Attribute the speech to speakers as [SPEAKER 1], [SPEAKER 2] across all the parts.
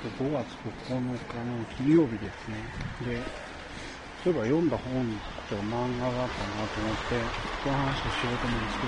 [SPEAKER 1] 5月9日の金曜日ですね。で、そういえば読んだ本と漫画があったなと思って、この話をしようと思うんです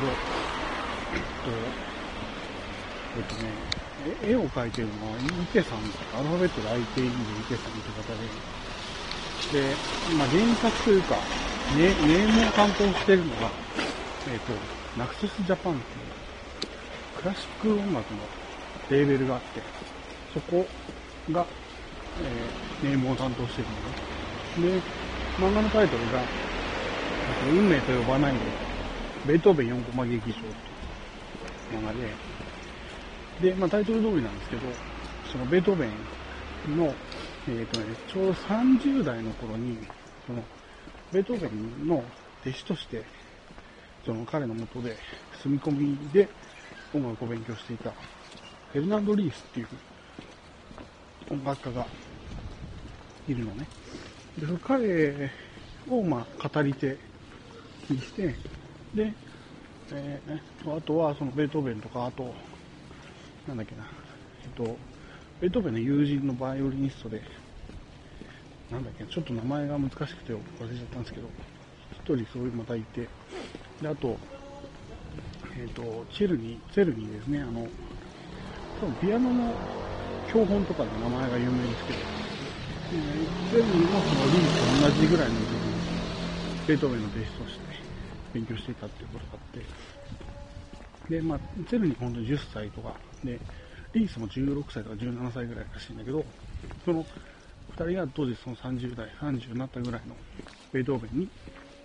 [SPEAKER 1] けど、絵を描いてるのは池さん、アルファベットで IKE で池さんという方で、原作というか、ネームを担当しているのが、ナクススジャパンっていうクラシック音楽のレーベルがあって、そこが、ネームを担当しているので、漫画のタイトルが、運命と呼ばないで、ベートーベン4コマ劇場っていう漫画で、タイトル通りなんですけど、そのベートーベンの、ちょうど30代の頃に、その、ベートーベンの弟子として、その彼の下で住み込みで音楽を勉強していたフェルナンド・リースっていう音楽家がいるのね。で、その彼を語り手にして、で、あとはそのベートーベンとか、あと、ベートーベンの友人のバイオリニストで、ちょっと名前が難しくて忘れちゃったんですけど、一人そういうまたいて、で、あと、チェルニーですね、多分ピアノの教本とかで名前が有名ですけど、チェルニーもそのリースと同じぐらいの時に、ベートーベンの弟子として勉強していたっていうことがあって、で、チェルニー本当に10歳とか、で、リースも16歳とか17歳ぐらいらしいんだけど、その2人が当時その30になったぐらいのベートーベンに、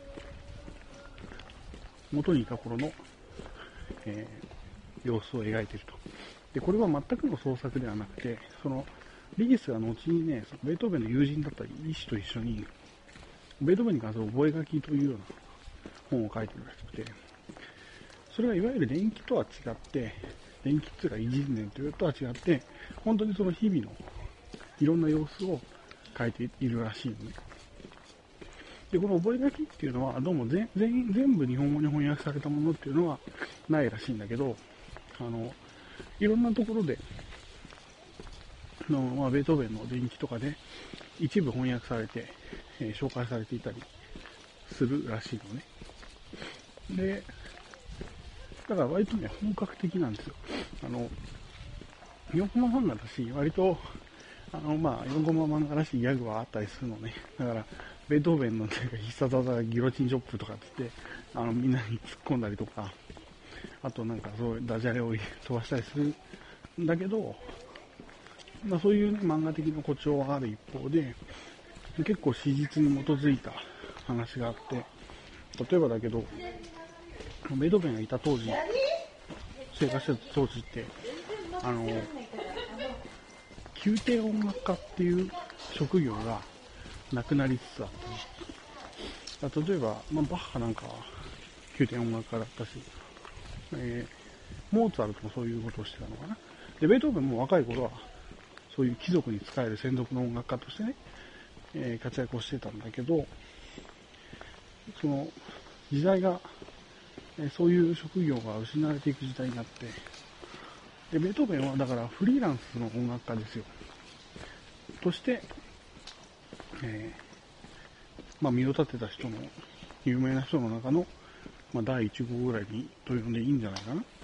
[SPEAKER 1] 元にいた頃の、様子を描いていると。で、これは全くの創作ではなくて、その、リースが後にね、そのベートーベンの友人だった医師と一緒に、ベートーベンに関する覚書というような本を書いてるらしくて、それがいわゆる伝記とは違って、伝記っていうか偉人伝というとは違って、本当にその日々のいろんな様子を書いているらしいのね。で、この覚書っていうのは、どうも全部日本語に翻訳されたものっていうのはないらしいんだけど、いろんなところで、ベートーベンの伝記とかで一部翻訳されて、紹介されていたりするらしいのね。で、だから割とね、本格的なんですよ。4コマ漫画だし、割と、4コマ漫画らしいギャグはあったりするのね。だから、ベートーベンの必殺技ギロチンチョップとかって言って、みんなに突っ込んだりとか、あとそういうダジャレを飛ばしたりするんだけど、そういうね、漫画的な誇張がある一方で、結構史実に基づいた話があって、例えばだけど、ベートーベンがいた当時、生活してた当時って、宮廷音楽家っていう職業がなくなりつつあった。例えば、バッハなんかは宮廷音楽家だったし、モーツァルトもそういうことをしてたのかな。で、ベートーベンも若い頃は、そういう貴族に仕える専属の音楽家としてね、活躍をしてたんだけど、その時代が、そういう職業が失われていく時代になって、で、ベートーベンはだからフリーランスの音楽家ですよ。として、身を立てた人の、有名な人の中の、第1号ぐらいにと呼んでいいんじゃないかな。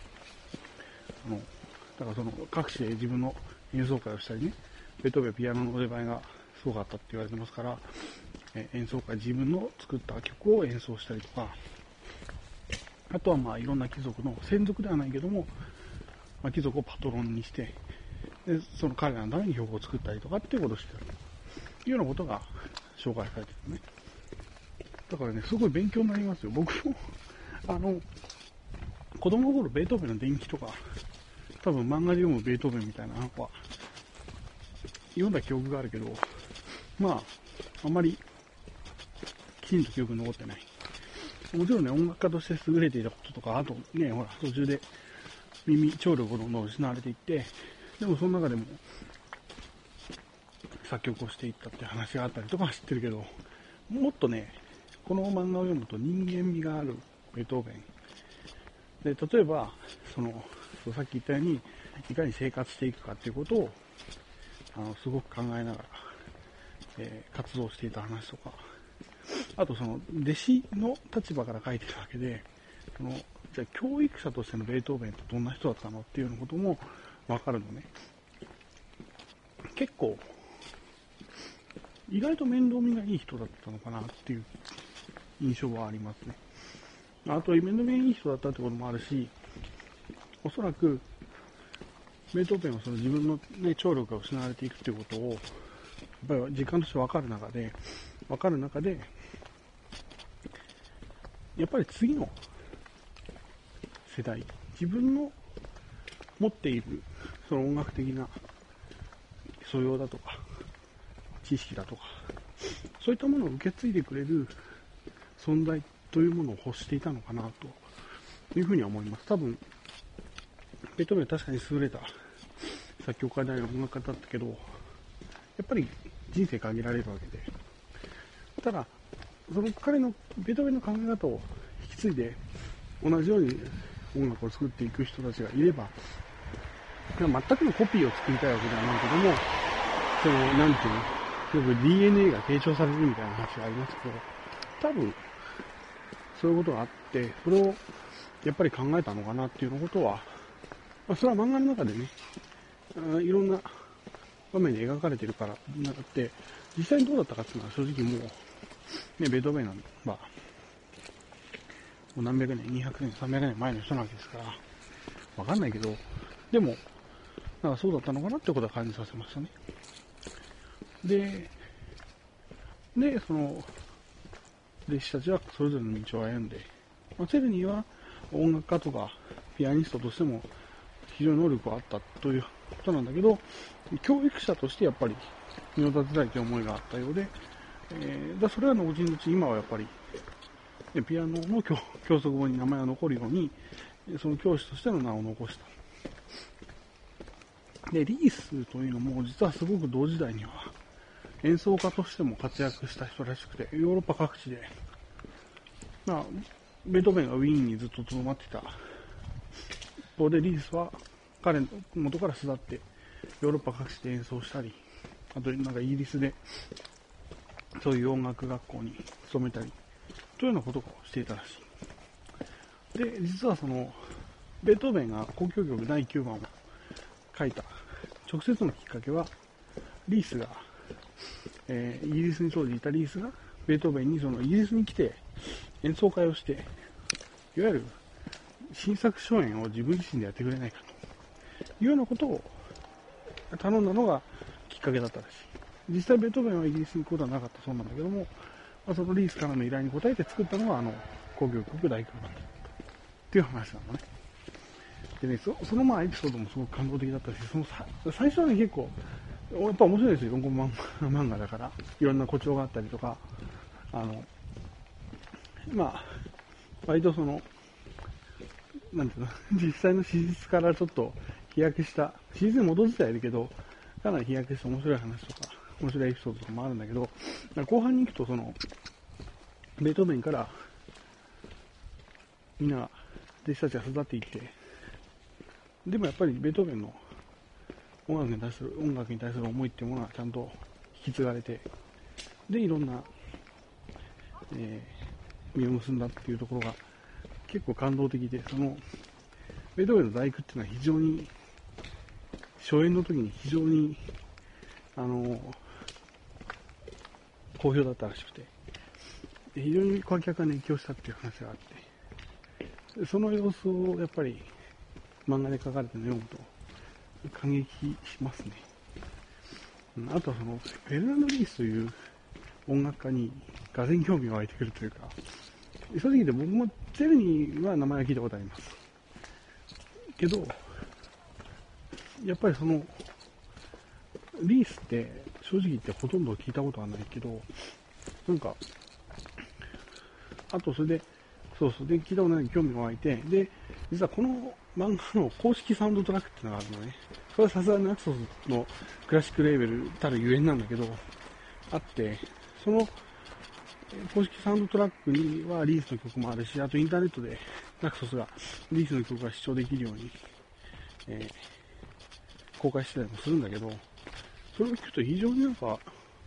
[SPEAKER 1] だからその各地で自分の演奏会をしたりね、ベートーベンピアノの腕前がすごかったって言われてますから、演奏会、自分の作った曲を演奏したりとか、あとはいろんな貴族の専属ではないけども、貴族をパトロンにして、でその彼らのために曲を作ったりとかっていうことをしてるというようなことが紹介されてるね。だからね、すごい勉強になりますよ。僕も子供の頃ベートーベンの伝記とか、多分漫画で読むベートーベンみたいなのは読んだ記憶があるけど、あんまりきちんと記憶に残ってない。もちろんね、音楽家として優れていたこととか、あとね、途中で聴力をどんどん失われていって、でもその中でも作曲をしていったっていう話があったりとかは知ってるけど、もっとね、この漫画を読むと人間味があるベートーベンで、例えばさっき言ったようにいかに生活していくかっていうことをすごく考えながら、活動していた話とか、あとその弟子の立場から書いてるわけで、じゃあ教育者としてのベートーベンってどんな人だったのっていうようなこともわかるのね。結構意外と面倒見がいい人だったのかなっていう印象はありますね。あと面倒見がいい人だったってこともあるし、おそらくベートーベンはその自分の、ね、聴力が失われていくっていうことをやっぱり実感として分かる中でやっぱり次の世代、自分の持っているその音楽的な素養だとか知識だとか、そういったものを受け継いでくれる存在というものを欲していたのかなというふうには思います。多分ベートーベンは確かに優れた作曲家であり音楽家だったけど、やっぱり人生限られるわけで、ただその彼のベートーベンの考え方を引き継いで同じように音楽を作っていく人たちがいれば、全くのコピーを作りたいわけではないけども、そのなんていうの、よく DNA が継承されるみたいな話がありますけど、多分そういうことがあって、それをやっぱり考えたのかなっていうのことは、それは漫画の中でね、いろんな場面で描かれているからなって、実際にどうだったかっていうのは正直もう、ね、ベートーベンは、もう何百年、200年、300年前の人なわけですから、わかんないけど、でも、なんかそうだったのかなってことは感じさせましたね。で、その、弟子たちはそれぞれの道を歩んで、チェルニーは音楽家とかピアニストとしても非常に能力があったということなんだけど、教育者としてやっぱり身を立てたいという思いがあったようで、それは後々今はやっぱりピアノの教則本に名前が残るように、その教師としての名を残した。で、リースというのも実はすごく同時代には演奏家としても活躍した人らしくて、ヨーロッパ各地で、ベートーベンがウィーンにずっと留まってた一方で、リースは彼の元から巣立ってヨーロッパ各地で演奏したり、あとなんかイギリスでそういう音楽学校に勤めたりというようなことをしていたらしい。で、実はそのベートーベンが交響曲第9番を書いた直接のきっかけは、リースが、イギリスに当時いたリースがベートーベンにそのイギリスに来て演奏会をして、いわゆる新作初演を自分自身でやってくれないかというようなことを頼んだのがきっかけだったらしい。実際ベートーベンはイギリスに行くことはなかったそうなんだけども、そのリースからの依頼に応えて作ったのが交響曲第9番だったっていう話なのね。でね、そのエピソードもすごく感動的だったし、その最初はね、結構やっぱ面白いですよ。4コマ漫画だからいろんな誇張があったりとか、割とそのなんていうの、実際の史実からちょっと飛躍した、史実に戻ってはいるけど、かなり飛躍した面白い話とか、面白いエピソードとかもあるんだけど、後半に行くとその、ベートーベンからみんな、弟子たちが育っていって、でもやっぱりベートーベンの音楽に対する思いっていうものはちゃんと引き継がれて、で、いろんな、実を結んだっていうところが結構感動的で、そのベートーベンの第九っていうのは非常に初演の時に非常に好評だったらしくて、非常に観客が熱狂したっていう話があって、その様子をやっぱり漫画で書かれてるのを読むと感激しますね。あとはそのフェルナンド・リースという音楽家にがぜん興味が湧いてくるというか、正直言って僕もチェルニーは名前は聞いたことありますけど、やっぱりそのリースって正直言ってほとんど聞いたことはないけど、なんかあとそれでで聞いたことないのに興味が湧いて、で実はこの漫画の公式サウンドトラックっていうのがあるのね。それはさすがにナクソスのクラシックレーベルたるゆえんなんだけどあって、その公式サウンドトラックにはリースの曲もあるし、あとインターネットでナクソスがリースの曲が視聴できるように、公開してたりもするんだけど、 それを聞くと非常になんか、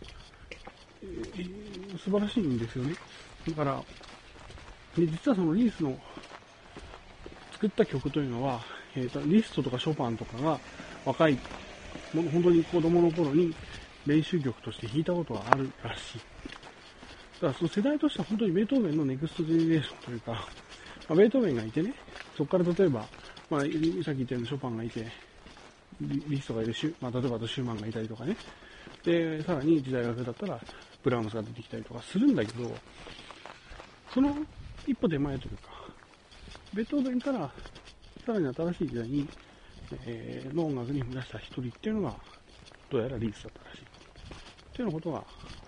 [SPEAKER 1] 素晴らしいんですよね。だから、で実はそのリースの作った曲というのは、リストとかショパンとかが若い、本当に子供の頃に練習曲として弾いたことがあるらしい。だからその世代としては本当にベートーベンのネクストジェネレーションというか、ベートーベンがいてね、そこから例えば、さっき言ったようにショパンがいて、リストがいる例えばシューマンがいたりとかね。で、さらに時代が下ったら、ブラームスが出てきたりとかするんだけど、その一歩手前というか、ベートーベンからさらに新しい時代に、の音楽に踏み出した一人っていうのが、どうやらリースだったらしい。っていうようなことが、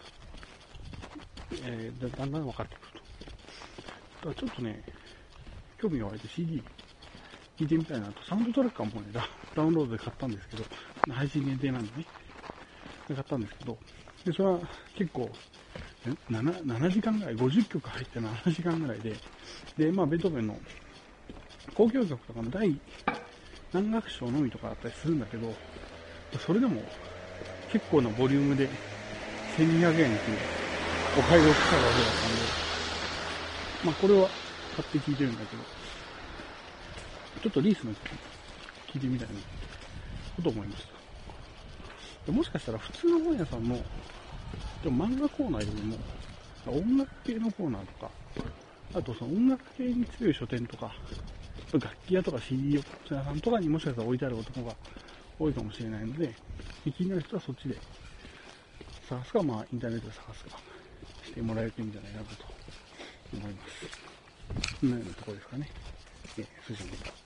[SPEAKER 1] だんだん分かってくると。だからちょっとね、興味が湧いて CD 聴いてみたいなと、サウンドトラックはもうね、ダウンロードで買ったんですけど、配信限定なんでね、買ったんですけど、で、それは結構、7時間ぐらい、50曲入って7時間ぐらいで、で、ベートーベンの交響曲とかの第何楽章のみとかあったりするんだけど、それでも結構なボリュームで1200円っていうお買い得したわけだったんで、これは買って聴いてるんだけど、ちょっとリースの聴いてみたいなこと思いました。もしかしたら普通の本屋さんのでも漫画コーナーよりも音楽系のコーナーとか、あとその音楽系に強い書店とか、楽器屋とか CD 屋さんとかにもしかしたら置いてあることが多いかもしれないので、気になる人はそっちで探すか、インターネットで探すかしてもらえるといいんじゃないかなと思います。このようなところですかね。筋の